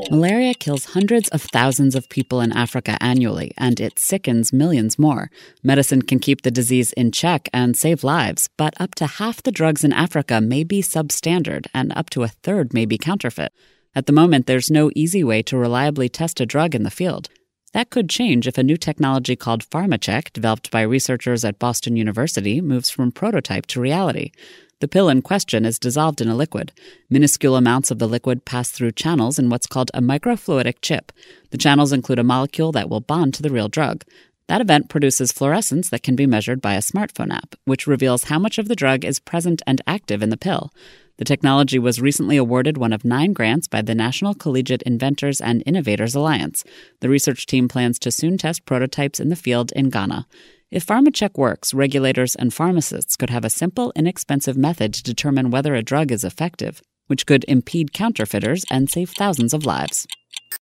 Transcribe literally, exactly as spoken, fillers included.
Malaria kills hundreds of thousands of people in Africa annually, and it sickens millions more. Medicine can keep the disease in check and save lives, but up to half the drugs in Africa may be substandard, and up to a third may be counterfeit. At the moment, there's no easy way to reliably test a drug in the field. That could change if a new technology called PharmaCheck, developed by researchers at Boston University, moves from prototype to reality. The pill in question is dissolved in a liquid. Minuscule amounts of the liquid pass through channels in what's called a microfluidic chip. The channels include a molecule that will bond to the real drug. That event produces fluorescence that can be measured by a smartphone app, which reveals how much of the drug is present and active in the pill. The technology was recently awarded one of nine grants by the National Collegiate Inventors and Innovators Alliance. The research team plans to soon test prototypes in the field in Ghana. If PharmaCheck works, regulators and pharmacists could have a simple, inexpensive method to determine whether a drug is effective, which could impede counterfeiters and save thousands of lives.